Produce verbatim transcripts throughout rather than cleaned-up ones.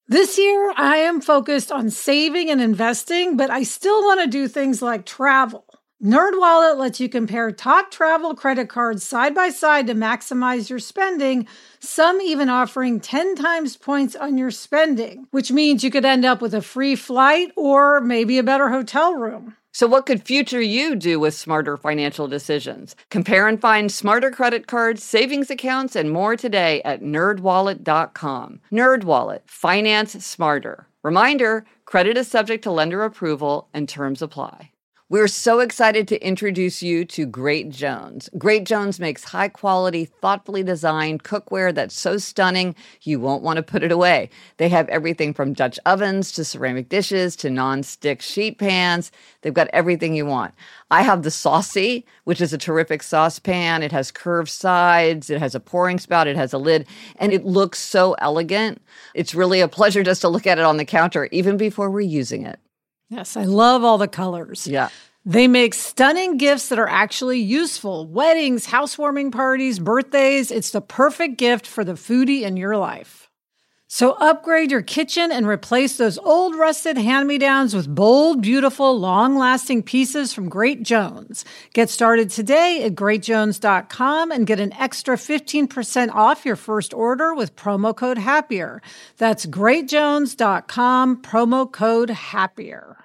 This year, I am focused on saving and investing, but I still want to do things like travel. NerdWallet lets you compare top travel credit cards side by side to maximize your spending, some even offering ten times points on your spending, which means you could end up with a free flight or maybe a better hotel room. So what could future you do with smarter financial decisions? Compare and find smarter credit cards, savings accounts, and more today at nerd wallet dot com. NerdWallet, finance smarter. Reminder, credit is subject to lender approval and terms apply. We're so excited to introduce you to Great Jones. Great Jones makes high-quality, thoughtfully designed cookware that's so stunning you won't want to put it away. They have everything from Dutch ovens to ceramic dishes to non-stick sheet pans. They've got everything you want. I have the Saucy, which is a terrific saucepan. It has curved sides. It has a pouring spout. It has a lid. And it looks so elegant. It's really a pleasure just to look at it on the counter, even before we're using it. Yes, I love all the colors. Yeah. They make stunning gifts that are actually useful. Weddings, housewarming parties, birthdays. It's the perfect gift for the foodie in your life. So upgrade your kitchen and replace those old rusted hand-me-downs with bold, beautiful, long-lasting pieces from Great Jones. Get started today at great jones dot com and get an extra fifteen percent off your first order with promo code HAPPIER. That's great jones dot com, promo code HAPPIER.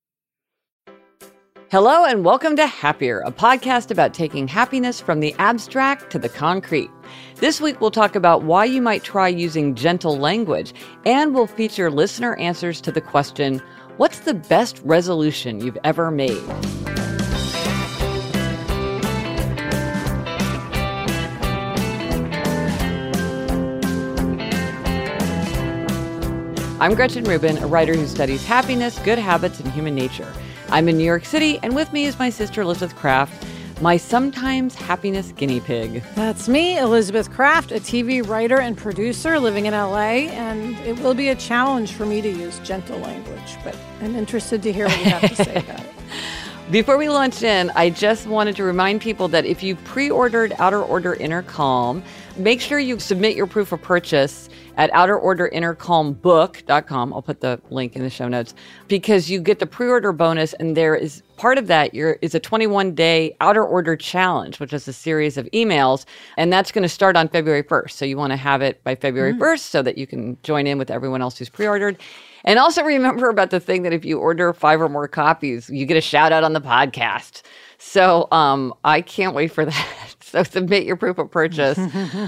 Hello and welcome to Happier, a podcast about taking happiness from the abstract to the concrete. This week we'll talk about why you might try using gentle language, and we'll feature listener answers to the question, what's the best resolution you've ever made? I'm Gretchen Rubin, a writer who studies happiness, good habits, and human nature. I'm in New York City, and with me is my sister Elizabeth Craft, my sometimes happiness guinea pig. That's me, Elizabeth Craft, a T V writer and producer living in L A, and it will be a challenge for me to use gentle language, but I'm interested to hear what you have to say about it. Before we launch in, I just wanted to remind people that if you pre-ordered Outer Order Inner Calm, make sure you submit your proof of purchase at outer order inner calm book dot com. I'll put the link in the show notes because you get the pre-order bonus, and there is part of that your, is a twenty-one day Outer Order Challenge, which is a series of emails, and that's going to start on February first. So you want to have it by February mm. first so that you can join in with everyone else who's pre-ordered. And also remember about the thing that if you order five or more copies, you get a shout out on the podcast. So um, I can't wait for that. So submit your proof of purchase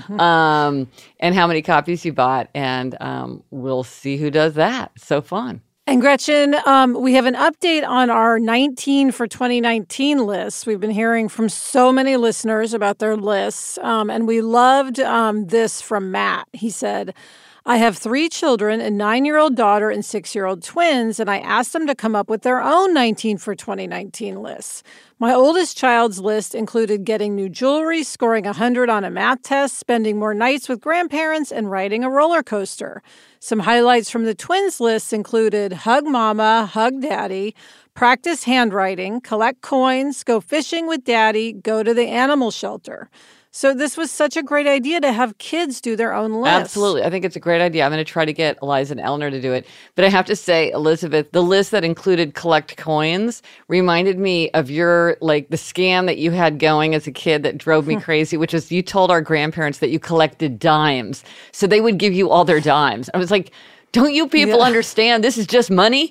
um, and how many copies you bought, and um, we'll see who does that. So fun. And Gretchen, um, we have an update on our nineteen for twenty nineteen list. We've been hearing from so many listeners about their lists, um, and we loved um, this from Matt. He said, I have three children, a nine-year-old daughter and six-year-old twins, and I asked them to come up with their own nineteen for twenty nineteen lists. My oldest child's list included getting new jewelry, scoring one hundred on a math test, spending more nights with grandparents, and riding a roller coaster. Some highlights from the twins' lists included hug mama, hug daddy, practice handwriting, collect coins, go fishing with daddy, go to the animal shelter. So this was such a great idea to have kids do their own list. Absolutely. I think it's a great idea. I'm going to try to get Eliza and Eleanor to do it. But I have to say, Elizabeth, the list that included collect coins reminded me of your, like, the scam that you had going as a kid that drove me crazy, which is you told our grandparents that you collected dimes. So they would give you all their dimes. I was like, don't you people yeah. understand? This is just money.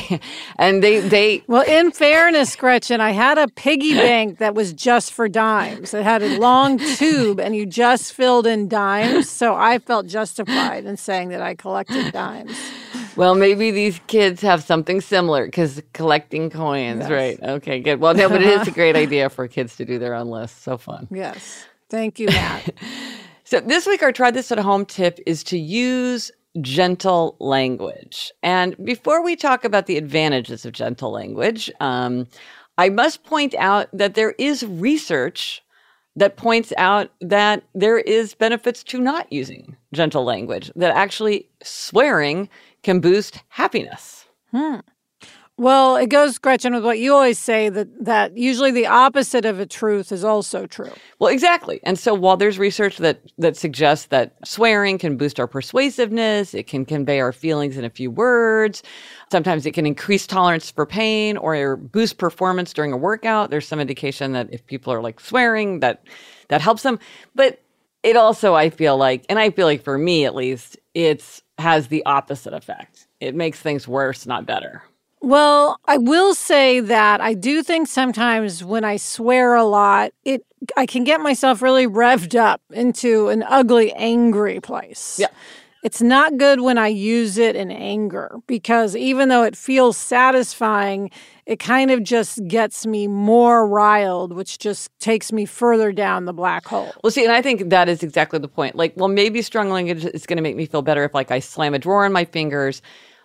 And they, they. Well, in fairness, Gretchen, I had a piggy bank that was just for dimes. It had a long tube and you just filled in dimes. So I felt justified in saying that I collected dimes. Well, maybe these kids have something similar because collecting coins, yes. right? Okay, good. Well, no, but it is a great idea for kids to do their own list. So fun. Yes. Thank you, Matt. So this week, our Try This at Home tip is to use gentle language. And before we talk about the advantages of gentle language, um, I must point out that there is research that points out that there is benefits to not using gentle language, that actually swearing can boost happiness. Hmm. Well, it goes, Gretchen, with what you always say, that, that usually the opposite of a truth is also true. Well, exactly. And so while there's research that, that suggests that swearing can boost our persuasiveness, it can convey our feelings in a few words, sometimes it can increase tolerance for pain or boost performance during a workout. There's some indication that if people are like swearing, that that helps them. But it also, I feel like, and I feel like for me at least, it's has the opposite effect. It makes things worse, not better. Well, I will say that I do think sometimes when I swear a lot, it I can get myself really revved up into an ugly, angry place. Yeah. It's not good when I use it in anger because even though it feels satisfying, it kind of just gets me more riled, which just takes me further down the black hole. Well, see, and I think that is exactly the point. Like, well, maybe strong language is going to make me feel better if, like, I slam a drawer on my fingers.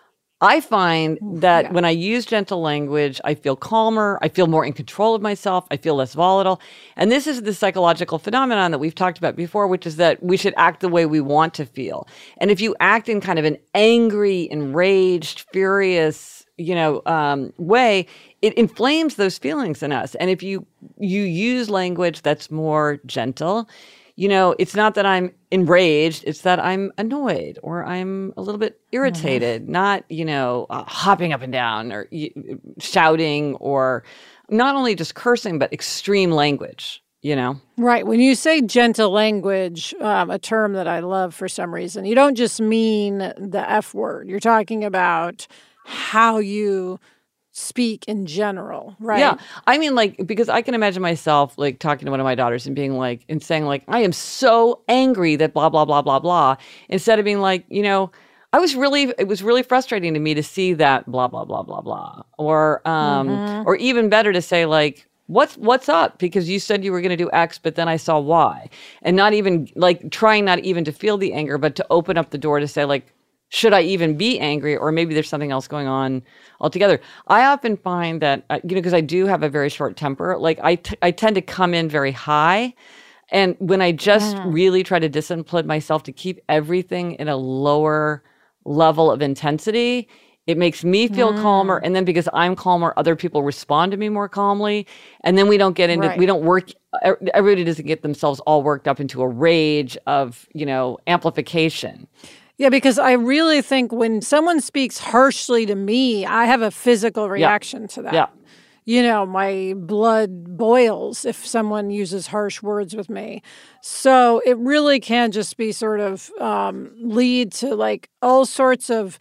I find that yeah. when I use gentle language, I feel calmer, I feel more in control of myself, I feel less volatile. And this is the psychological phenomenon that we've talked about before, which is that we should act the way we want to feel. And if you act in kind of an angry, enraged, furious, you know, um, way, it inflames those feelings in us. And if you you use language that's more gentle, you know, it's not that I'm enraged, it's that I'm annoyed or I'm a little bit irritated, mm-hmm. not, you know, uh, hopping up and down or y- shouting or not only just cursing, but extreme language, you know? Right. When you say gentle language, um, a term that I love for some reason, you don't just mean the F word. You're talking about how you speak in general, right? Yeah. I mean, like, because I can imagine myself, like, talking to one of my daughters and being like, and saying, like, I am so angry that blah, blah, blah, blah, blah, instead of being like, you know, I was really, it was really frustrating to me to see that blah, blah, blah, blah, blah. Or, um, mm-hmm. or even better to say, like, what's, what's up? Because you said you were going to do X, but then I saw Y. And not even, like, trying not even to feel the anger, but to open up the door to say, like, should I even be angry? Or maybe there's something else going on altogether. I often find that, uh, you know, because I do have a very short temper, like I, t- I tend to come in very high. And when I just mm. really try to discipline myself to keep everything in a lower level of intensity, it makes me feel mm. calmer. And then because I'm calmer, other people respond to me more calmly. And then we don't get into, right. we don't work, everybody doesn't get themselves all worked up into a rage of, you know, amplification. Yeah, because I really think when someone speaks harshly to me, I have a physical reaction yeah. to that. Yeah. You know, my blood boils if someone uses harsh words with me. So it really can just be sort of um, lead to like all sorts of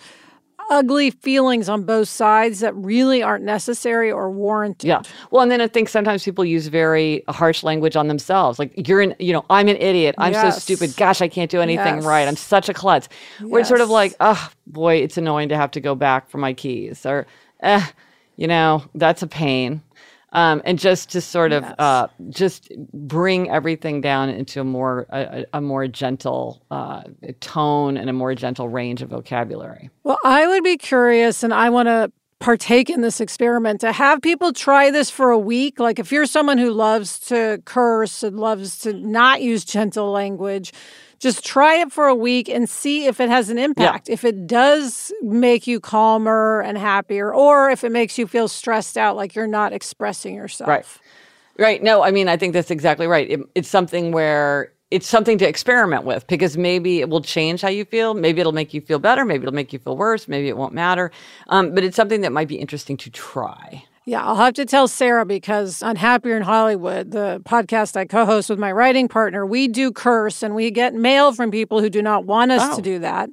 ugly feelings on both sides that really aren't necessary or warranted. Yeah. Well, and then I think sometimes people use very harsh language on themselves. Like, you're an, you know, I'm an idiot. I'm yes. so stupid. Gosh, I can't do anything yes. right. I'm such a klutz. Yes. Where it's sort of like, oh, boy, it's annoying to have to go back for my keys. Or, eh, you know, that's a pain. Um, and just to sort of yes. uh, just bring everything down into a more a, a more gentle uh, tone and a more gentle range of vocabulary. Well, I would be curious, and I want to partake in this experiment, to have people try this for a week. Like if you're someone who loves to curse and loves to not use gentle language, just try it for a week and see if it has an impact. Yeah. If it does make you calmer and happier, or if it makes you feel stressed out, like you're not expressing yourself. Right. Right. No, I mean, I think that's exactly right. It, it's something where it's something to experiment with, because maybe it will change how you feel. Maybe it'll make you feel better. Maybe it'll make you feel worse. Maybe it won't matter. Um, but it's something that might be interesting to try. Yeah, I'll have to tell Sarah, because on Happier in Hollywood, the podcast I co-host with my writing partner, we do curse, and we get mail from people who do not want us oh. to do that.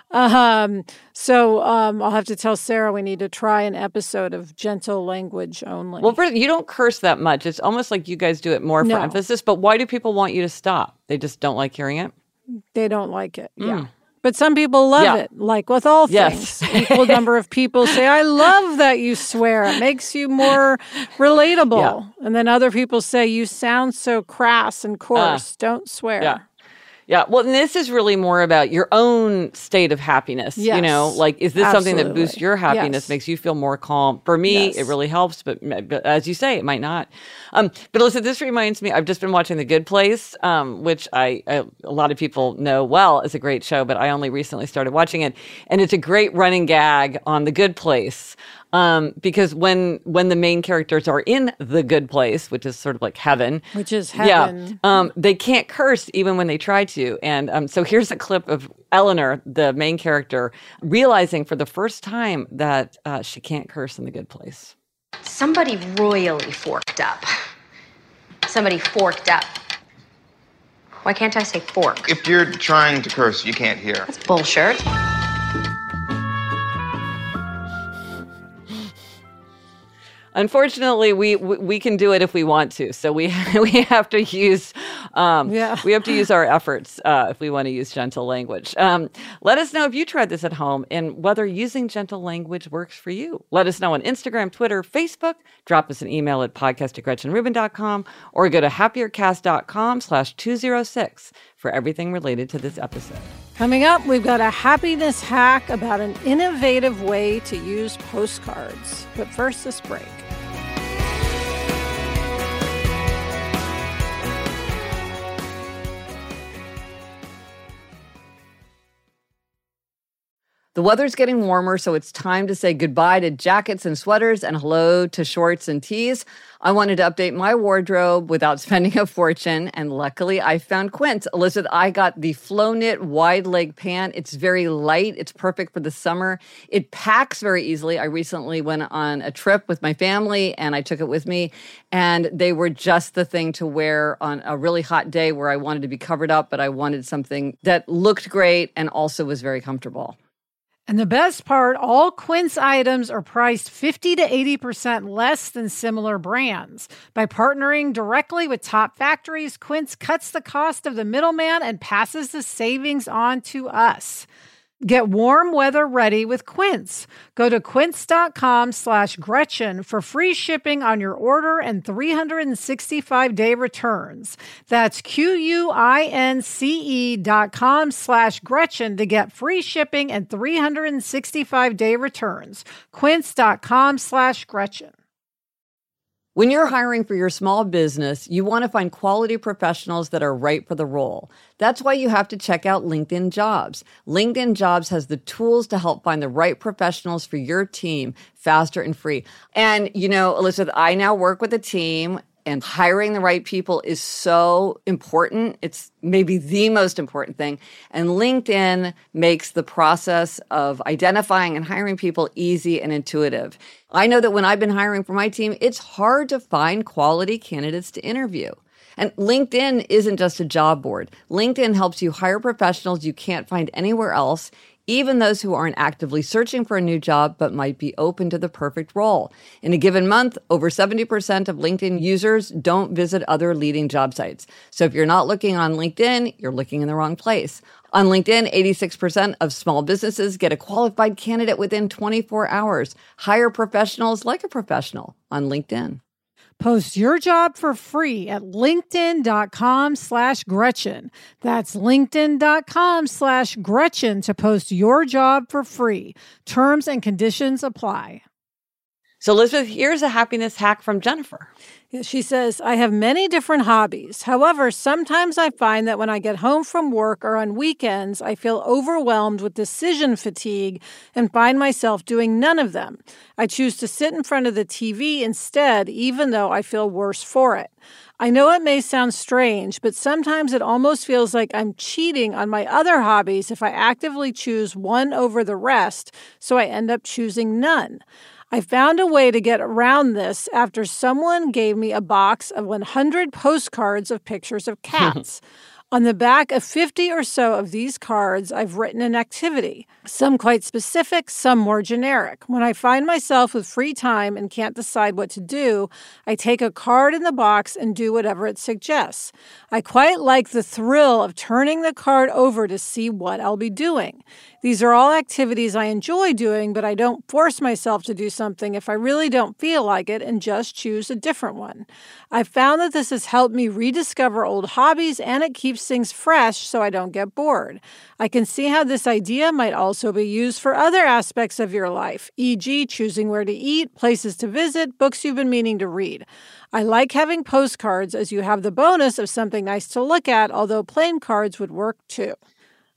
Um, so um, I'll have to tell Sarah we need to try an episode of gentle language only. Well, first, you don't curse that much. It's almost like you guys do it more for no. emphasis. But why do people want you to stop? They just don't like hearing it? They don't like it, mm. yeah. But some people love yeah. it, like with all things. Yes. Equal number of people say, I love that you swear. It makes you more relatable. Yeah. And then other people say, you sound so crass and coarse. Uh, Don't swear. Yeah. Yeah, well, and this is really more about your own state of happiness. Yes, you know, like, is this absolutely. something that boosts your happiness, yes. makes you feel more calm? For me, yes. it really helps, but, but as you say, it might not. Um, but listen, this reminds me, I've just been watching The Good Place, um, which I, I a lot of people know well is a great show, but I only recently started watching it. And it's a great running gag on The Good Place Um, because when when the main characters are in the good place, which is sort of like heaven, which is heaven, yeah, um, they can't curse even when they try to. And um, so here's a clip of Eleanor, the main character, realizing for the first time that uh, she can't curse in the good place. Somebody royally forked up. Somebody forked up. Why can't I say fork? If you're trying to curse, you can't hear. That's bullshit. Unfortunately, we we can do it if we want to. So we we have to use um, yeah. we have to use our efforts uh, if we want to use gentle language. Um, let us know if you tried this at home and whether using gentle language works for you. Let us know on Instagram, Twitter, Facebook. Drop us an email at podcast at gretchen rubin dot com or go to happiercast.com slash 206 for everything related to this episode. Coming up, we've got a happiness hack about an innovative way to use postcards. But first, this break. The weather's getting warmer, so it's time to say goodbye to jackets and sweaters and hello to shorts and tees. I wanted to update my wardrobe without spending a fortune, and luckily I found Quince. Elizabeth, I got the Flow Knit wide leg pant. It's very light. It's perfect for the summer. It packs very easily. I recently went on a trip with my family, and I took it with me, and they were just the thing to wear on a really hot day where I wanted to be covered up, but I wanted something that looked great and also was very comfortable. And the best part, all Quince items are priced fifty to eighty percent less than similar brands. By partnering directly with top factories, Quince cuts the cost of the middleman and passes the savings on to us. Get warm weather ready with Quince. Go to quince.com slash Gretchen for free shipping on your order and three hundred sixty-five day returns. That's Q-U-I-N-C-E dot com slash Gretchen to get free shipping and three hundred sixty-five day returns. Quince.com slash Gretchen. When you're hiring for your small business, you want to find quality professionals that are right for the role. That's why you have to check out LinkedIn Jobs. LinkedIn Jobs has the tools to help find the right professionals for your team faster and free. And, you know, Elizabeth, I now work with a team, and hiring the right people is so important. It's maybe the most important thing. And LinkedIn makes the process of identifying and hiring people easy and intuitive. I know that when I've been hiring for my team, it's hard to find quality candidates to interview. And LinkedIn isn't just a job board. LinkedIn helps you hire professionals you can't find anywhere else, even those who aren't actively searching for a new job but might be open to the perfect role. In a given month, over seventy percent of LinkedIn users don't visit other leading job sites. So if you're not looking on LinkedIn, you're looking in the wrong place. On LinkedIn, eighty-six percent of small businesses get a qualified candidate within twenty-four hours. Hire professionals like a professional on LinkedIn. Post your job for free at linkedin.com slash Gretchen. That's linkedin.com slash Gretchen to post your job for free. Terms and conditions apply. So, Elizabeth, here's a happiness hack from Jennifer. She says, I have many different hobbies. However, sometimes I find that when I get home from work or on weekends, I feel overwhelmed with decision fatigue and find myself doing none of them. I choose to sit in front of the T V instead, even though I feel worse for it. I know it may sound strange, but sometimes it almost feels like I'm cheating on my other hobbies if I actively choose one over the rest, so I end up choosing none. I found a way to get around this after someone gave me a box of one hundred postcards of pictures of cats. On the back of fifty or so of these cards, I've written an activity, some quite specific, some more generic. When I find myself with free time and can't decide what to do, I take a card in the box and do whatever it suggests. I quite like the thrill of turning the card over to see what I'll be doing. These are all activities I enjoy doing, but I don't force myself to do something if I really don't feel like it and just choose a different one. I've found that this has helped me rediscover old hobbies, and it keeps things fresh so I don't get bored. I can see how this idea might also be used for other aspects of your life, for example choosing where to eat, places to visit, books you've been meaning to read. I like having postcards as you have the bonus of something nice to look at, although plain cards would work too.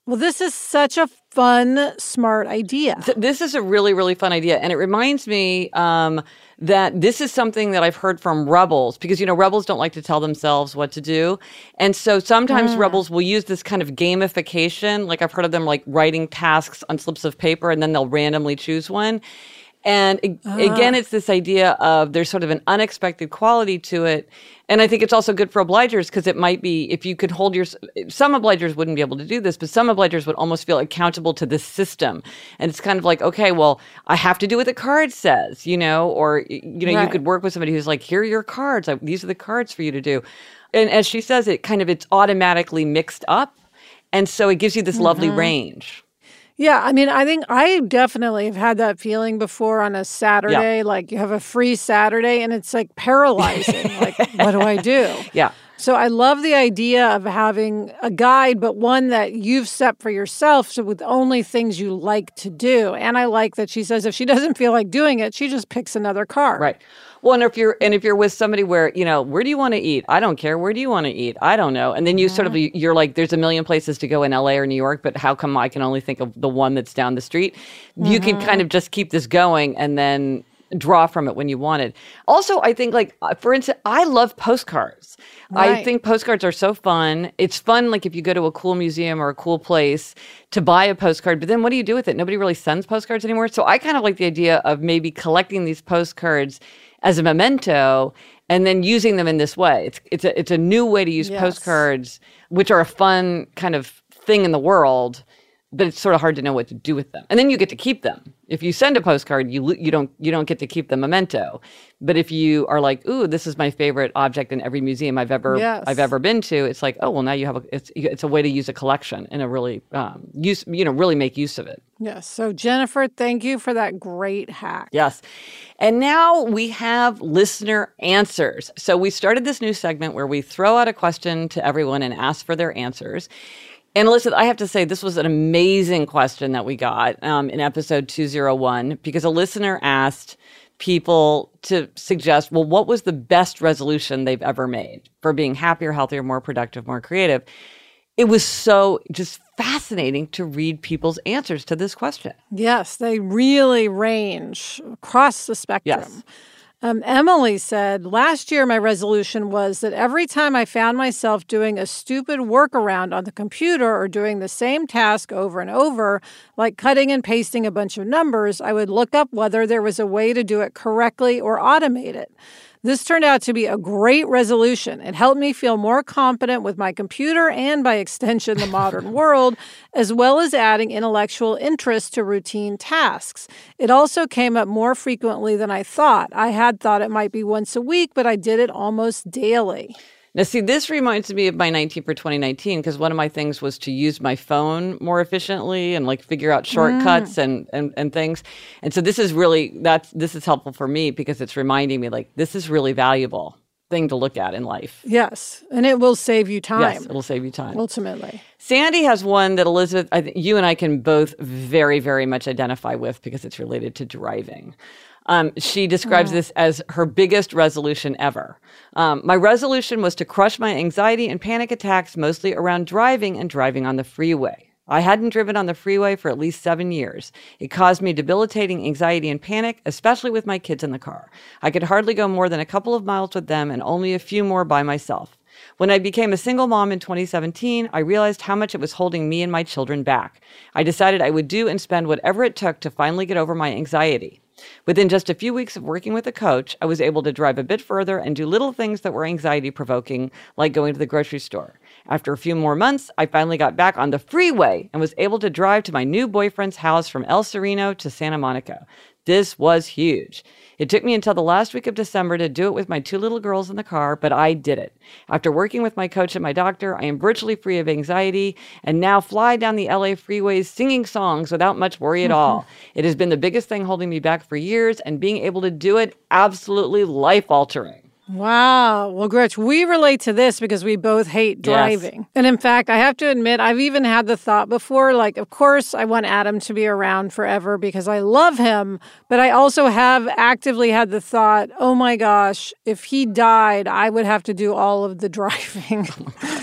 Well, this is such a fun, smart idea. Th- this is a really, really fun idea. And it reminds me um, that this is something that I've heard from rebels, because, you know, rebels don't like to tell themselves what to do. And so sometimes mm. rebels will use this kind of gamification. Like I've heard of them like writing tasks on slips of paper and then they'll randomly choose one. And uh. again, it's this idea of there's sort of an unexpected quality to it. And I think it's also good for obligers because it might be, if you could hold your, some obligers wouldn't be able to do this, but some obligers would almost feel accountable to this system. And it's kind of like, okay, well, I have to do what the card says, you know, or, you know, right. you could work with somebody who's like, here are your cards. I, these are the cards for you to do. And as she says, it kind of, it's automatically mixed up. And so it gives you this mm-hmm. lovely range. Yeah, I mean, I think I definitely have had that feeling before on a Saturday. Yeah. Like you have a free Saturday and it's like paralyzing. Like, what do I do? Yeah. So I love the idea of having a guide, but one that you've set for yourself, so with only things you like to do. And I like that she says if she doesn't feel like doing it, she just picks another card. Right. Well, and if you're and if you're with somebody where, you know, where do you want to eat? I don't care. Where do you want to eat? I don't know. And then you mm-hmm. sort of, you're like, there's a million places to go in L A or New York, but how come I can only think of the one that's down the street? Mm-hmm. You can kind of just keep this going and then draw from it when you want it. Also, I think like, for instance, I love postcards. Right. I think postcards are so fun. It's fun, like if you go to a cool museum or a cool place to buy a postcard, but then what do you do with it? Nobody really sends postcards anymore. So I kind of like the idea of maybe collecting these postcards as a memento and then using them in this way. It's it's a, it's a new way to use yes. postcards, which are a fun kind of thing in the world, but it's sort of hard to know what to do with them. And then you get to keep them. If you send a postcard, you you don't you don't get to keep the memento. But if you are like, ooh, this is my favorite object in every museum I've ever yes. I've ever been to, it's like, oh well, now you have a it's it's a way to use a collection and a really um, use you know really make use of it. Yes. So Jennifer, thank you for that great hack. Yes. And now we have listener answers. So we started this new segment where we throw out a question to everyone and ask for their answers. And Alyssa, I have to say, this was an amazing question that we got um, in episode two oh one, because a listener asked people to suggest, well, what was the best resolution they've ever made for being happier, healthier, more productive, more creative? It was so just fascinating to read people's answers to this question. Yes, they really range across the spectrum. Yes. Um, Emily said, last year my resolution was that every time I found myself doing a stupid workaround on the computer or doing the same task over and over, like cutting and pasting a bunch of numbers, I would look up whether there was a way to do it correctly or automate it. This turned out to be a great resolution. It helped me feel more confident with my computer and, by extension, the modern world, as well as adding intellectual interest to routine tasks. It also came up more frequently than I thought. I had thought it might be once a week, but I did it almost daily. Now, see, this reminds me of my nineteen for twenty nineteen, because one of my things was to use my phone more efficiently and like figure out shortcuts mm. and, and, and things. And so this is really, that's, this is helpful for me because it's reminding me like, this is really valuable thing to look at in life. Yes. And it will save you time. Yes, it'll save you time. Ultimately. Sandy has one that Elizabeth, I think you and I can both very, very much identify with because it's related to driving. Um, she describes oh. this as her biggest resolution ever. Um, my resolution was to crush my anxiety and panic attacks, mostly around driving and driving on the freeway. I hadn't driven on the freeway for at least seven years. It caused me debilitating anxiety and panic, especially with my kids in the car. I could hardly go more than a couple of miles with them and only a few more by myself. When I became a single mom in twenty seventeen, I realized how much it was holding me and my children back. I decided I would do and spend whatever it took to finally get over my anxiety. Within just a few weeks of working with a coach, I was able to drive a bit further and do little things that were anxiety-provoking, like going to the grocery store. After a few more months, I finally got back on the freeway and was able to drive to my new boyfriend's house from El Sereno to Santa Monica. This was huge. It took me until the last week of December to do it with my two little girls in the car, but I did it. After working with my coach and my doctor, I am virtually free of anxiety and now fly down the L A freeways singing songs without much worry at all. It has been the biggest thing holding me back for years, and being able to do it, absolutely life-altering. Wow. Well, Gretch, we relate to this because we both hate driving. Yes. And in fact, I have to admit, I've even had the thought before, like, of course, I want Adam to be around forever because I love him. But I also have actively had the thought, oh my gosh, if he died, I would have to do all of the driving.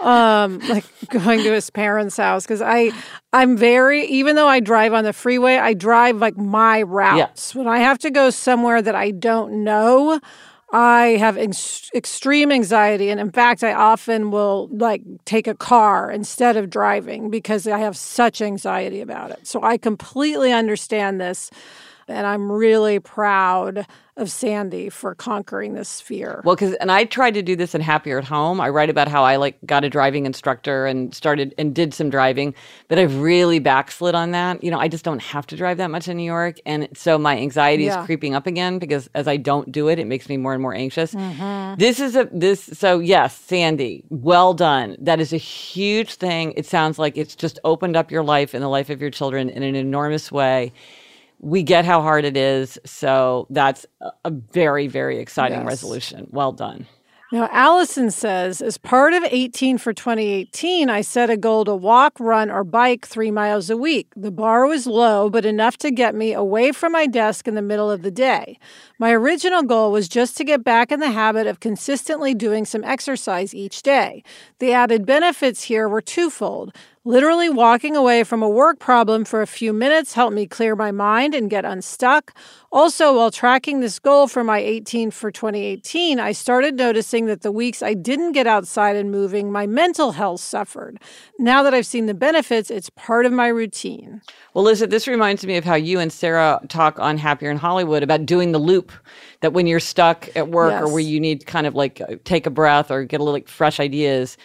um, like going to his parents' house because I, I'm very, even though I drive on the freeway, I drive like my routes. Yeah. When I have to go somewhere that I don't know, I have ex- extreme anxiety. And in fact, I often will like take a car instead of driving because I have such anxiety about it. So I completely understand this. And I'm really proud of Sandy for conquering this fear. Well, because, and I tried to do this in Happier at Home. I write about how I like got a driving instructor and started and did some driving, but I've really backslid on that. You know, I just don't have to drive that much in New York. And so my anxiety yeah. is creeping up again because as I don't do it, it makes me more and more anxious. Mm-hmm. This is a, this, so yes, Sandy, well done. That is a huge thing. It sounds like it's just opened up your life and the life of your children in an enormous way. We get how hard it is, so that's a very, very exciting yes. resolution. Well done. Now, Allison says, as part of eighteen for twenty eighteen, I set a goal to walk, run, or bike three miles a week. The bar was low, but enough to get me away from my desk in the middle of the day. My original goal was just to get back in the habit of consistently doing some exercise each day. The added benefits here were twofold. Literally walking away from a work problem for a few minutes helped me clear my mind and get unstuck. Also, while tracking this goal for my eighteen for twenty eighteen, I started noticing that the weeks I didn't get outside and moving, my mental health suffered. Now that I've seen the benefits, it's part of my routine. Well, Lizette, this reminds me of how you and Sarah talk on Happier in Hollywood about doing the loop, that when you're stuck at work yes. or where you need to kind of like take a breath or get a little like, fresh ideas,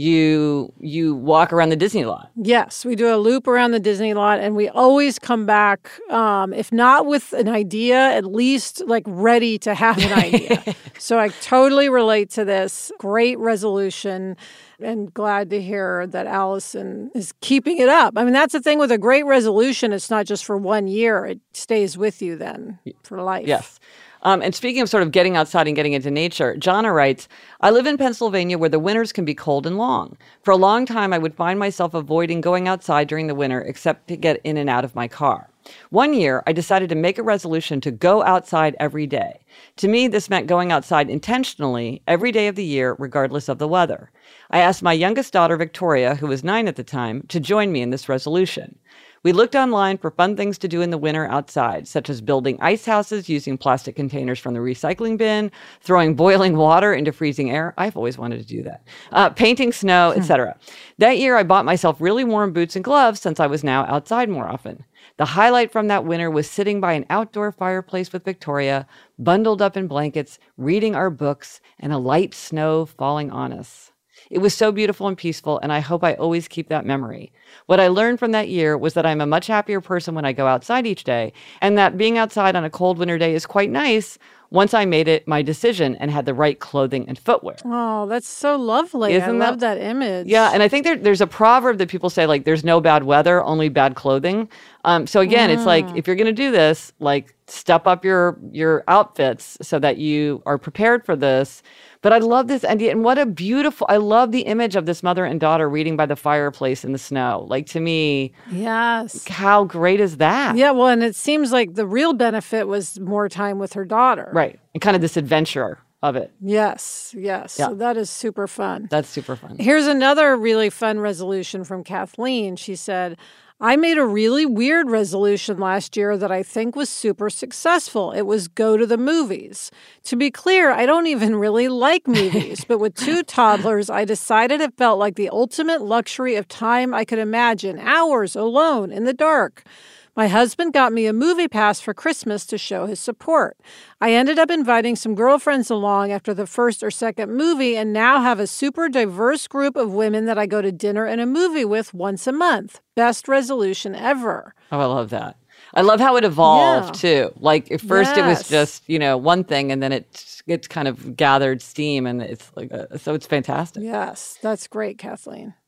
you you walk around the Disney lot. Yes, we do a loop around the Disney lot, and we always come back, um, if not with an idea, at least like ready to have an idea. So I totally relate to this. Great resolution, and glad to hear that Allison is keeping it up. I mean, that's the thing with a great resolution. It's not just for one year. It stays with you then for life. Yes. Um, and speaking of sort of getting outside and getting into nature, Jonna writes, I live in Pennsylvania where the winters can be cold and long. For a long time, I would find myself avoiding going outside during the winter except to get in and out of my car. One year, I decided to make a resolution to go outside every day. To me, this meant going outside intentionally every day of the year, regardless of the weather. I asked my youngest daughter, Victoria, who was nine at the time, to join me in this resolution. We looked online for fun things to do in the winter outside, such as building ice houses using plastic containers from the recycling bin, throwing boiling water into freezing air. I've always wanted to do that. Uh, painting snow, et cetera. That year, I bought myself really warm boots and gloves since I was now outside more often. The highlight from that winter was sitting by an outdoor fireplace with Victoria, bundled up in blankets, reading our books, and a light snow falling on us. It was so beautiful and peaceful, and I hope I always keep that memory. What I learned from that year was that I'm a much happier person when I go outside each day, and that being outside on a cold winter day is quite nice once I made it my decision and had the right clothing and footwear. Oh, that's so lovely. Isn't I love that, that image. Yeah, and I think there, there's a proverb that people say, like, there's no bad weather, only bad clothing. Um, so again, mm. it's like, if you're going to do this, like, step up your your outfits so that you are prepared for this. But I love this idea, and what a beautiful, I love the image of this mother and daughter reading by the fireplace in the snow. Like, to me, yes, how great is that? Yeah, well, and it seems like the real benefit was more time with her daughter. Right, and kind of this adventure of it. Yes, yes. Yeah. So that is super fun. That's super fun. Here's another really fun resolution from Kathleen. She said, I made a really weird resolution last year that I think was super successful. It was go to the movies. To be clear, I don't even really like movies, but with two toddlers, I decided it felt like the ultimate luxury of time I could imagine, hours alone in the dark. My husband got me a movie pass for Christmas to show his support. I ended up inviting some girlfriends along after the first or second movie and now have a super diverse group of women that I go to dinner and a movie with once a month. Best resolution ever. Oh, I love that. I love how it evolved, yeah. too. Like, at first yes. it was just, you know, one thing, and then it, it's kind of gathered steam, and it's like, a, so it's fantastic. Yes, that's great, Kathleen.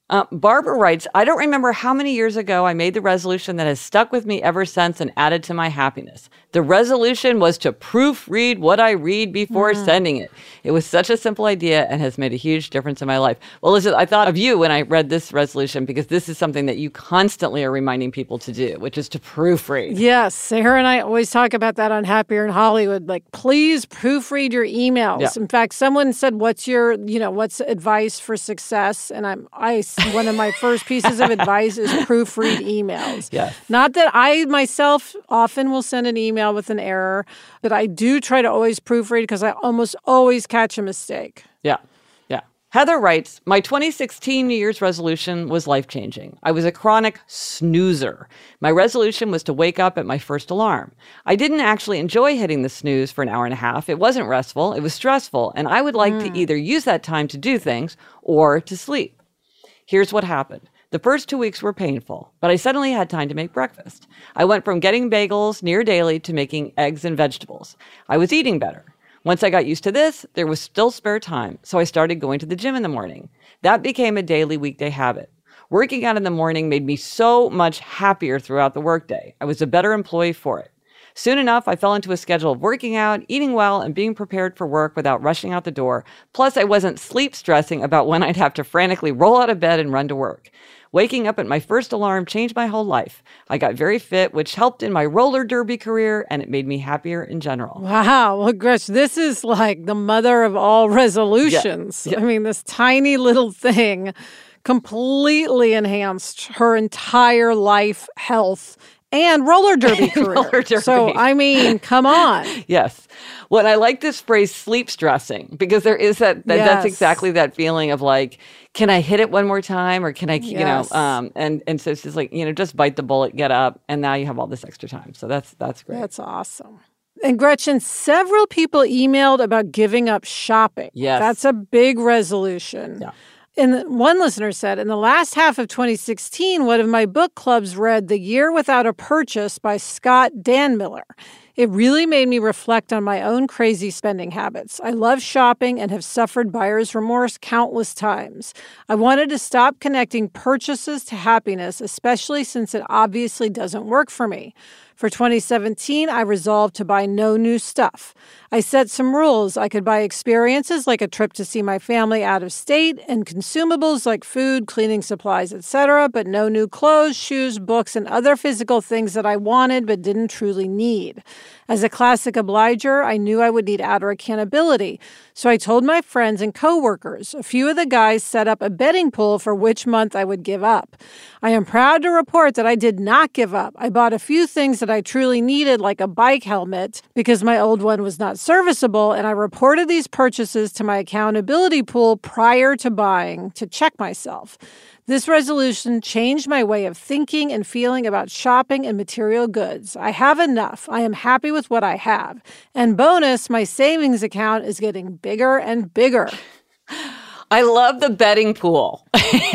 Uh, Barbara writes, I don't remember how many years ago I made the resolution that has stuck with me ever since and added to my happiness. The resolution was to proofread what I read before mm. sending it. It was such a simple idea and has made a huge difference in my life. Well, Elizabeth, I thought of you when I read this resolution because this is something that you constantly are reminding people to do, which is to proofread. Yes. Sarah and I always talk about that on Happier in Hollywood. Like, please proofread your emails. Yeah. In fact, someone said, what's your, you know, what's advice for success? And I'm, I, one of my first pieces of advice is proofread emails. Yes. Not that I myself often will send an email with an error, but I do try to always proofread because I almost always catch a mistake. Yeah, yeah. Heather writes, my twenty sixteen New Year's resolution was life-changing. I was a chronic snoozer. My resolution was to wake up at my first alarm. I didn't actually enjoy hitting the snooze for an hour and a half. It wasn't restful. It was stressful. And I would like mm. to either use that time to do things or to sleep. Here's what happened. The first two weeks were painful, but I suddenly had time to make breakfast. I went from getting bagels near daily to making eggs and vegetables. I was eating better. Once I got used to this, there was still spare time, so I started going to the gym in the morning. That became a daily weekday habit. Working out in the morning made me so much happier throughout the workday. I was a better employee for it. Soon enough, I fell into a schedule of working out, eating well, and being prepared for work without rushing out the door. Plus, I wasn't sleep stressing about when I'd have to frantically roll out of bed and run to work. Waking up at my first alarm changed my whole life. I got very fit, which helped in my roller derby career, and it made me happier in general. Wow. Well, Gretch, this is like the mother of all resolutions. Yeah. Yeah. I mean, this tiny little thing completely enhanced her entire life, health, and roller derby career. roller derby. So, I mean, come on. Yes. Well, I like this phrase, sleep stressing, because there is that, that yes. that's exactly that feeling of like, can I hit it one more time? Or can I, you yes. know, um, and, and so it's just like, you know, just bite the bullet, get up, and now you have all this extra time. So that's, that's great. That's awesome. And Gretchen, several people emailed about giving up shopping. Yes. That's a big resolution. Yeah. And one listener said, in the last half of twenty sixteen, one of my book clubs read The Year Without a Purchase by Scott Danmiller. It really made me reflect on my own crazy spending habits. I love shopping and have suffered buyer's remorse countless times. I wanted to stop connecting purchases to happiness, especially since it obviously doesn't work for me. For twenty seventeen, I resolved to buy no new stuff. I set some rules. I could buy experiences like a trip to see my family out of state and consumables like food, cleaning supplies, et cetera, but no new clothes, shoes, books, and other physical things that I wanted but didn't truly need. As a classic obliger, I knew I would need outer accountability, so I told my friends and coworkers. A few of the guys set up a betting pool for which month I would give up. I am proud to report that I did not give up. I bought a few things that I truly needed, like a bike helmet, because my old one was not serviceable, and I reported these purchases to my accountability pool prior to buying to check myself. This resolution changed my way of thinking and feeling about shopping and material goods. I have enough. I am happy with what I have. And bonus, my savings account is getting bigger and bigger. I love the betting pool.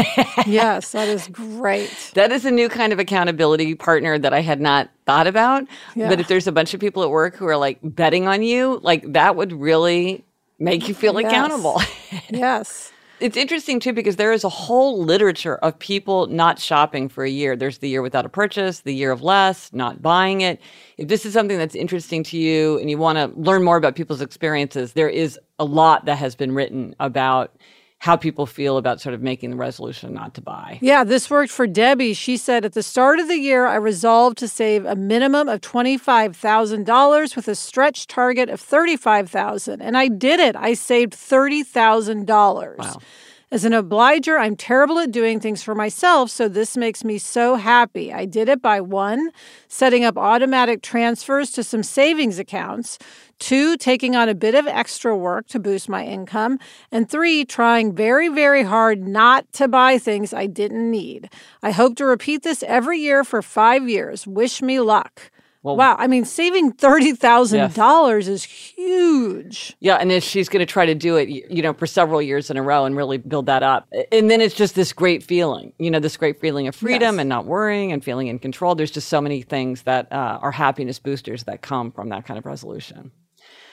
Yes, that is great. That is a new kind of accountability partner that I had not thought about. Yeah. But if there's a bunch of people at work who are like betting on you, like that would really make you feel yes. accountable. Yes. It's interesting, too, because there is a whole literature of people not shopping for a year. There's the year without a purchase, the year of less, not buying it. If this is something that's interesting to you and you want to learn more about people's experiences, there is a lot that has been written about how people feel about sort of making the resolution not to buy. Yeah, this worked for Debbie. She said, at the start of the year, I resolved to save a minimum of twenty-five thousand dollars with a stretch target of thirty-five thousand dollars. And I did it. I saved thirty thousand dollars. Wow. As an obliger, I'm terrible at doing things for myself, so this makes me so happy. I did it by one, setting up automatic transfers to some savings accounts, two, taking on a bit of extra work to boost my income, and three, trying very, very hard not to buy things I didn't need. I hope to repeat this every year for five years. Wish me luck. Well, wow. I mean, saving thirty thousand dollars yes. is huge. Yeah. And if she's going to try to do it, you know, for several years in a row and really build that up. And then it's just this great feeling, you know, this great feeling of freedom yes. and not worrying and feeling in control. There's just so many things that uh, are happiness boosters that come from that kind of resolution.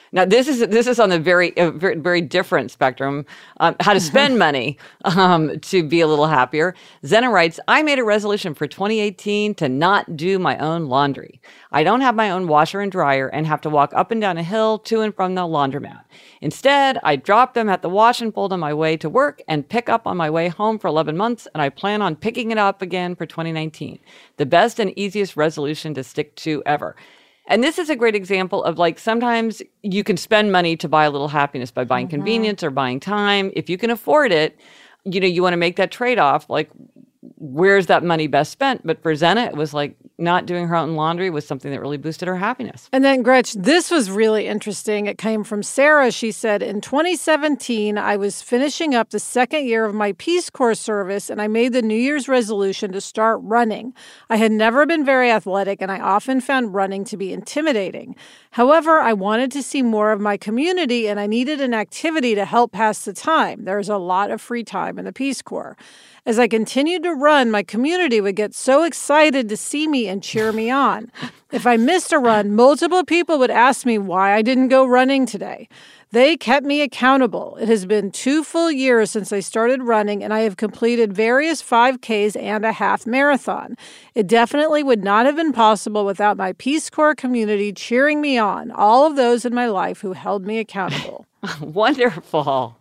Now, this is this is on the very uh, very, very different spectrum, um, how to spend money um, to be a little happier. Zena writes, I made a resolution for twenty eighteen to not do my own laundry. I don't have my own washer and dryer and have to walk up and down a hill to and from the laundromat. Instead, I drop them at the wash and fold on my way to work and pick up on my way home for eleven months, and I plan on picking it up again for twenty nineteen. The best and easiest resolution to stick to ever. And this is a great example of, like, sometimes you can spend money to buy a little happiness by buying mm-hmm. convenience or buying time. If you can afford it, you know, you want to make that trade-off. Like, where's that money best spent? But for Zena, it was like not doing her own laundry was something that really boosted her happiness. And then, Gretch, this was really interesting. It came from Sarah. She said, in twenty seventeen, I was finishing up the second year of my Peace Corps service, and I made the New Year's resolution to start running. I had never been very athletic, and I often found running to be intimidating. However, I wanted to see more of my community, and I needed an activity to help pass the time. There's a lot of free time in the Peace Corps. As I continued to run, my community would get so excited to see me and cheer me on. If I missed a run, multiple people would ask me why I didn't go running today. They kept me accountable. It has been two full years since I started running, and I have completed various five Ks and a half marathon. It definitely would not have been possible without my Peace Corps community cheering me on, all of those in my life who held me accountable. Wonderful.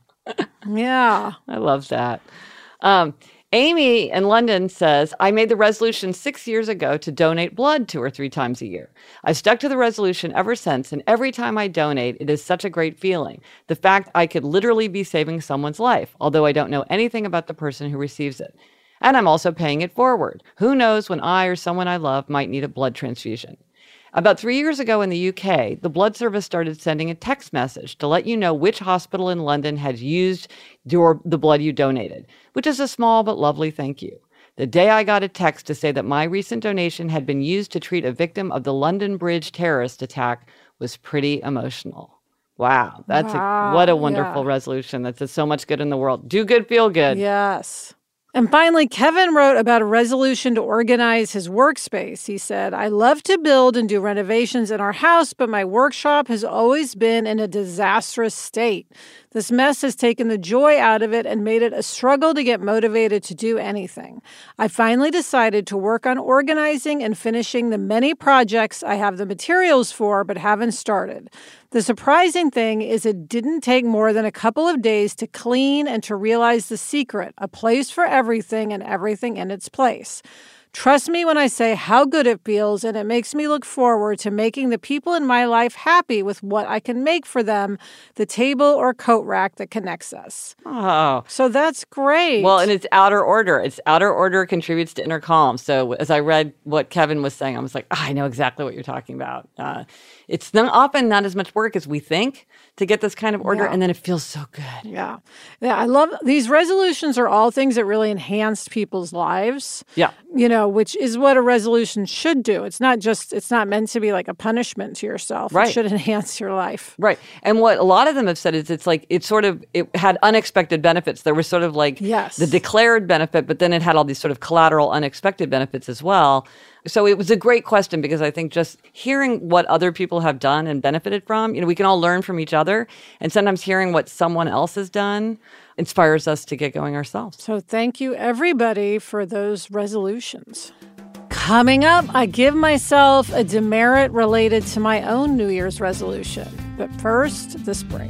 Yeah. I love that. Um, Amy in London says, I made the resolution six years ago to donate blood two or three times a year. I've stuck to the resolution ever since, and every time I donate, it is such a great feeling. The fact I could literally be saving someone's life, although I don't know anything about the person who receives it. And I'm also paying it forward. Who knows when I or someone I love might need a blood transfusion. About three years ago in the U K, the blood service started sending a text message to let you know which hospital in London had used your, the blood you donated, which is a small but lovely thank you. The day I got a text to say that my recent donation had been used to treat a victim of the London Bridge terrorist attack was pretty emotional. Wow, that's wow, a, what a wonderful yeah. resolution. That does so much good in the world. Do good, feel good. Yes. And finally, Kevin wrote about a resolution to organize his workspace. He said, I love to build and do renovations in our house, but my workshop has always been in a disastrous state. This mess has taken the joy out of it and made it a struggle to get motivated to do anything. I finally decided to work on organizing and finishing the many projects I have the materials for but haven't started. The surprising thing is it didn't take more than a couple of days to clean and to realize the secret, a place for everything and everything in its place. Trust me when I say how good it feels, and it makes me look forward to making the people in my life happy with what I can make for them, the table or coat rack that connects us. Oh. So that's great. Well, and it's outer order. It's outer order contributes to inner calm. So as I read what Kevin was saying, I was like, oh, I know exactly what you're talking about. Uh, it's not, often not as much work as we think to get this kind of order, yeah. and then it feels so good. Yeah. Yeah, I love these resolutions are all things that really enhanced people's lives. Yeah. You know, which is what a resolution should do. It's not just, it's not meant to be like a punishment to yourself. Right. It should enhance your life. Right. And what a lot of them have said is it's like, it's sort of, it had unexpected benefits. There was sort of like yes. the declared benefit, but then it had all these sort of collateral unexpected benefits as well. So it was a great question because I think just hearing what other people have done and benefited from, you know, we can all learn from each other. And sometimes hearing what someone else has done inspires us to get going ourselves. So thank you, everybody, for those resolutions. Coming up, I give myself a demerit related to my own New Year's resolution. But first, this break.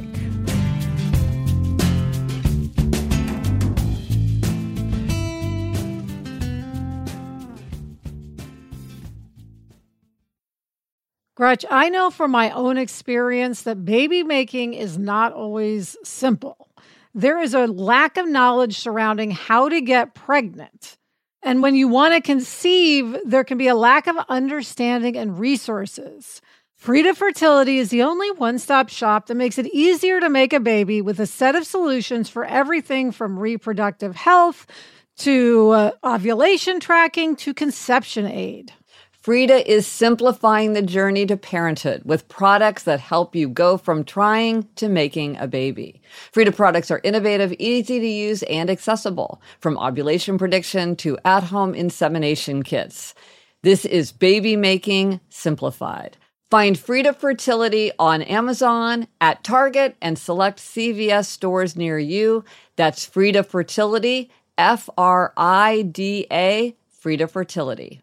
Gretch, I know from my own experience that baby making is not always simple. There is a lack of knowledge surrounding how to get pregnant. And when you want to conceive, there can be a lack of understanding and resources. Frida Fertility is the only one-stop shop that makes it easier to make a baby with a set of solutions for everything from reproductive health to uh, ovulation tracking to conception aid. Frida is simplifying the journey to parenthood with products that help you go from trying to making a baby. Frida products are innovative, easy to use, and accessible, from ovulation prediction to at-home insemination kits. This is baby making simplified. Find Frida Fertility on Amazon, at Target, and select C V S stores near you. That's Frida Fertility, F R I D A, Frida Fertility.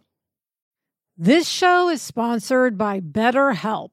This show is sponsored by BetterHelp.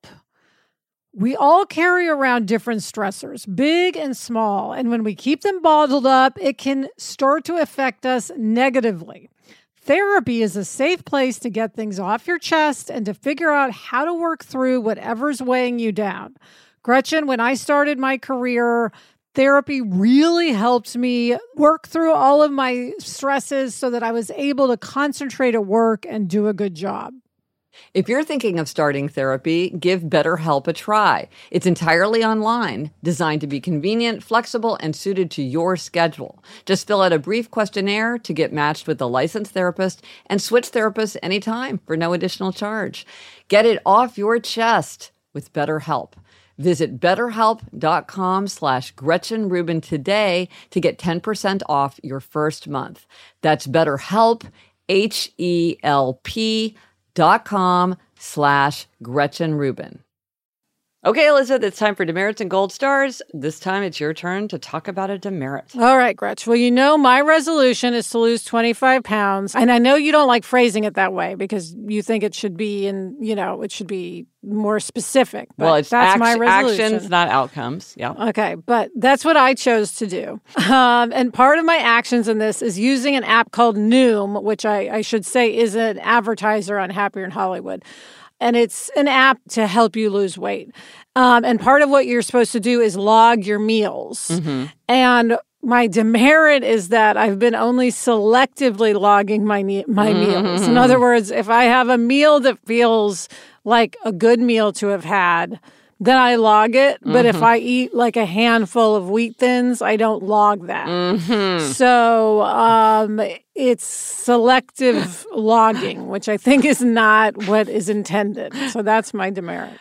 We all carry around different stressors, big and small, and when we keep them bottled up, it can start to affect us negatively. Therapy is a safe place to get things off your chest and to figure out how to work through whatever's weighing you down. Gretchen, when I started my career, therapy really helped me work through all of my stresses so that I was able to concentrate at work and do a good job. If you're thinking of starting therapy, give BetterHelp a try. It's entirely online, designed to be convenient, flexible, and suited to your schedule. Just fill out a brief questionnaire to get matched with a licensed therapist and switch therapists anytime for no additional charge. Get it off your chest with BetterHelp. Visit betterhelp.com slash Gretchen Rubin today to get ten percent off your first month. That's BetterHelp, H E L P dot com slash Gretchen Rubin. Okay, Elizabeth, it's time for demerits and gold stars. This time it's your turn to talk about a demerit. All right, Gretch. Well, you know my resolution is to lose twenty-five pounds. And I know you don't like phrasing it that way because you think it should be in, you know, it should be more specific. But well, it's that's act- my resolution. actions, not outcomes. Yeah. Okay, but that's what I chose to do. Um, and part of my actions in this is using an app called Noom, which I, I should say is an advertiser on Happier in Hollywood. And it's an app to help you lose weight. Um, and part of what you're supposed to do is log your meals. Mm-hmm. And my demerit is that I've been only selectively logging my my mm-hmm. meals. In other words, if I have a meal that feels like a good meal to have had, then I log it. But mm-hmm. if I eat like a handful of Wheat Thins, I don't log that. Mm-hmm. So um, it's selective logging, which I think is not what is intended. So that's my demerit.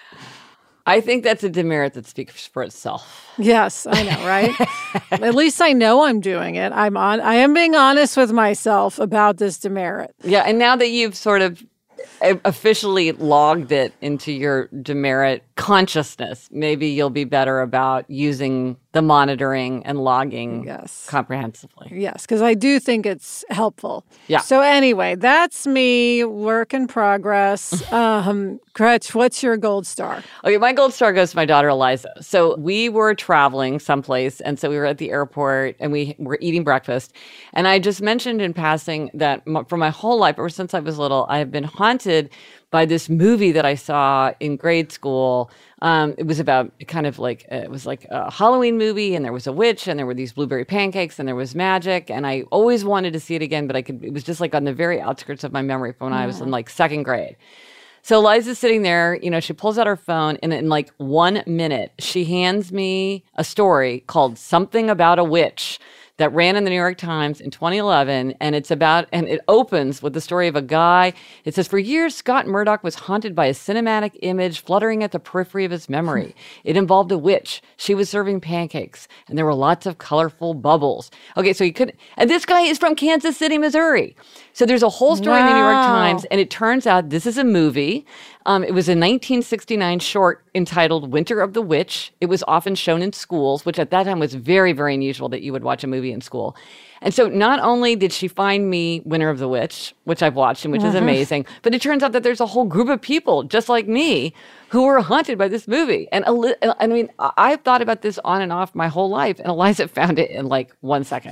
I think that's a demerit that speaks for itself. Yes, I know, right? At least I know I'm doing it. I'm on. I am being honest with myself about this demerit. Yeah, and now that you've sort of officially logged it into your demerit consciousness, maybe you'll be better about using the monitoring and logging yes. comprehensively. Yes, because I do think it's helpful. Yeah. So anyway, that's me, work in progress. um, Gretch, what's your gold star? Okay, my gold star goes to my daughter, Eliza. So we were traveling someplace, and so we were at the airport, and we were eating breakfast. And I just mentioned in passing that m- for my whole life, ever since I was little, I have been haunted by this movie that I saw in grade school. Um, it was about kind of like, uh, it was like a Halloween movie, and there was a witch, and there were these blueberry pancakes, and there was magic, and I always wanted to see it again, but I could, it was just like on the very outskirts of my memory from when yeah. I was in like second grade. So Eliza's sitting there, you know, she pulls out her phone, and in like one minute, she hands me a story called Something About a Witch that ran in the New York Times in twenty eleven, and it's about, and it opens with the story of a guy. It says, for years, Scott Murdoch was haunted by a cinematic image fluttering at the periphery of his memory. It involved a witch. She was serving pancakes, and there were lots of colorful bubbles. Okay, so he couldn't, and this guy is from Kansas City, Missouri. So there's a whole story wow. in the New York Times, and it turns out this is a movie. Um, it was a nineteen sixty-nine short entitled Winter of the Witch. It was often shown in schools, which at that time was very, very unusual that you would watch a movie in school. And so not only did she find me Winter of the Witch, which I've watched and which uh-huh. is amazing, but it turns out that there's a whole group of people just like me who were haunted by this movie. And I mean, I've thought about this on and off my whole life, and Eliza found it in like one second.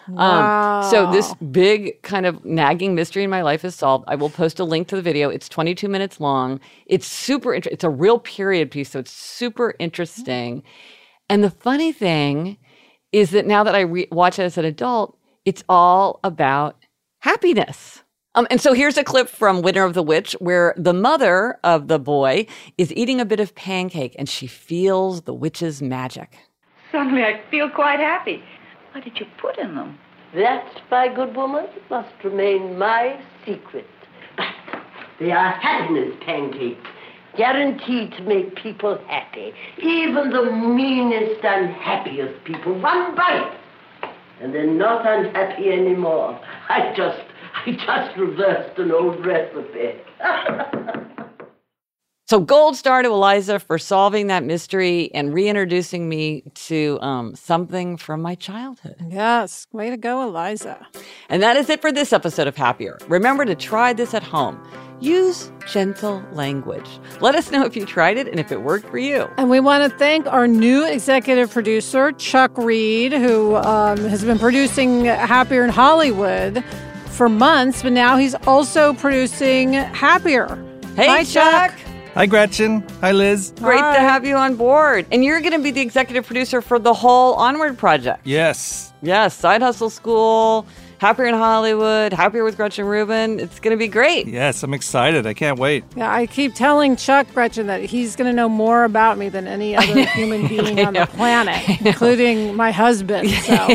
Wow. Um, so this big kind of nagging mystery in my life is solved. I will post a link to the video. It's twenty-two minutes long. It's super interesting. It's a real period piece, so it's super interesting. And the funny thing is that now that I re- watch it as an adult, it's all about happiness. Um, and so here's a clip from Winter of the Witch where the mother of the boy is eating a bit of pancake and she feels the witch's magic. Suddenly I feel quite happy. What did you put in them? That, my good woman, must remain my secret. But they are happiness pancakes, guaranteed to make people happy. Even the meanest and happiest people. One bite, and they're not unhappy anymore. I just, I just reversed an old recipe. So gold star to Eliza for solving that mystery and reintroducing me to um, something from my childhood. Yes. Way to go, Eliza. And that is it for this episode of Happier. Remember to try this at home. Use gentle language. Let us know if you tried it and if it worked for you. And we want to thank our new executive producer, Chuck Reed, who um, has been producing Happier in Hollywood for months, but now he's also producing Happier. Hey, Hi, Chuck. Chuck. Hi, Gretchen. Hi, Liz. Great Hi. to have you on board. And you're going to be the executive producer for the whole Onward project. Yes. Yes, Side Hustle School, Happier in Hollywood, Happier with Gretchen Rubin. It's going to be great. Yes, I'm excited. I can't wait. Yeah, I keep telling Chuck, Gretchen, that he's going to know more about me than any other human being on the planet, including my husband. So,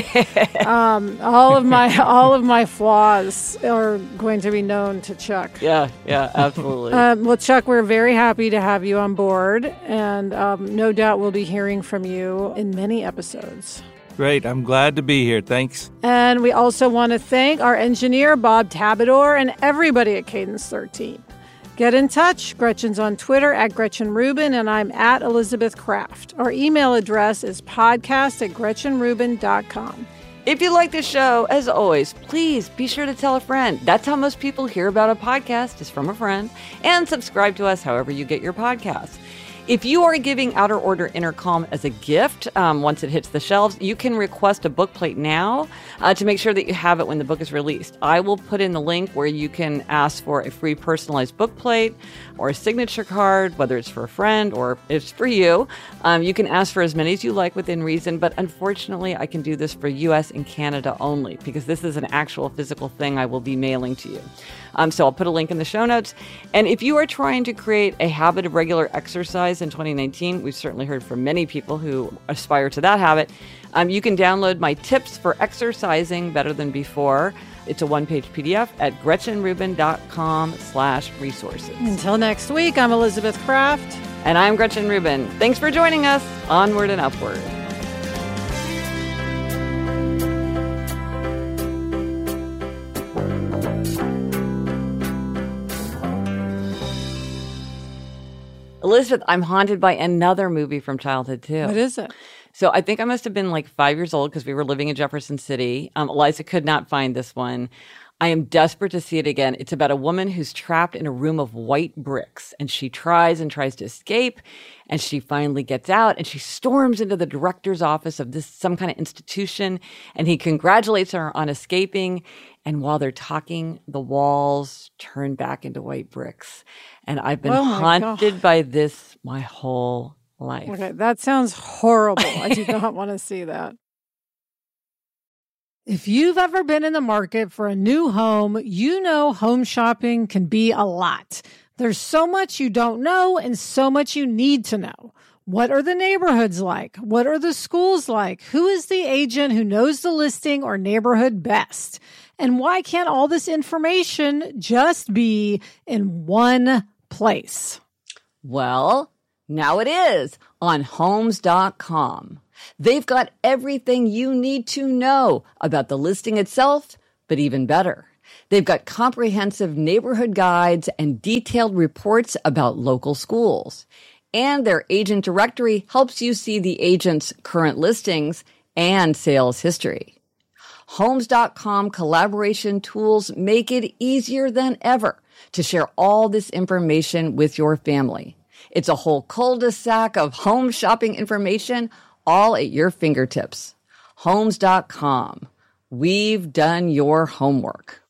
um, all of my all of my flaws are going to be known to Chuck. Yeah, yeah, absolutely. Um, well, Chuck, we're very happy to have you on board, and um, no doubt we'll be hearing from you in many episodes. Great. I'm glad to be here. Thanks. And we also want to thank our engineer, Bob Tabador, and everybody at Cadence thirteen. Get in touch. Gretchen's on Twitter at Gretchen Rubin, and I'm at Elizabeth Kraft. Our email address is podcast at gretchen rubin dot com. If you like the show, as always, please be sure to tell a friend. That's how most people hear about a podcast, is from a friend. And subscribe to us however you get your podcasts. If you are giving Outer Order Intercom as a gift, um, once it hits the shelves, you can request a book plate now uh, to make sure that you have it when the book is released. I will put in the link where you can ask for a free personalized book plate or a signature card, whether it's for a friend or it's for you. Um, you can ask for as many as you like within reason, but unfortunately, I can do this for U S and Canada only because this is an actual physical thing I will be mailing to you. Um, so I'll put a link in the show notes. And if you are trying to create a habit of regular exercise in twenty nineteen, we've certainly heard from many people who aspire to that habit. Um, you can download my tips for exercising better than before. It's a one-page P D F at gretchen rubin dot com slash resources. Until next week, I'm Elizabeth Kraft. And I'm Gretchen Rubin. Thanks for joining us. Onward and upward. Elizabeth, I'm haunted by another movie from childhood, too. What is it? So I think I must have been like five years old because we were living in Jefferson City. Um, Eliza could not find this one. I am desperate to see it again. It's about a woman who's trapped in a room of white bricks, and she tries and tries to escape, and she finally gets out, and she storms into the director's office of this some kind of institution, and he congratulates her on escaping. And while they're talking, the walls turn back into white bricks. And I've been Oh my haunted God. by this my whole life. Okay, that sounds horrible. I do not want to see that. If you've ever been in the market for a new home, you know home shopping can be a lot. There's so much you don't know and so much you need to know. What are the neighborhoods like? What are the schools like? Who is the agent who knows the listing or neighborhood best? And why can't all this information just be in one place? Well, now it is on homes dot com. They've got everything you need to know about the listing itself, but even better. They've got comprehensive neighborhood guides and detailed reports about local schools. And their agent directory helps you see the agent's current listings and sales history. homes dot com collaboration tools make it easier than ever to share all this information with your family. It's a whole cul-de-sac of home shopping information all at your fingertips. homes dot com. We've done your homework.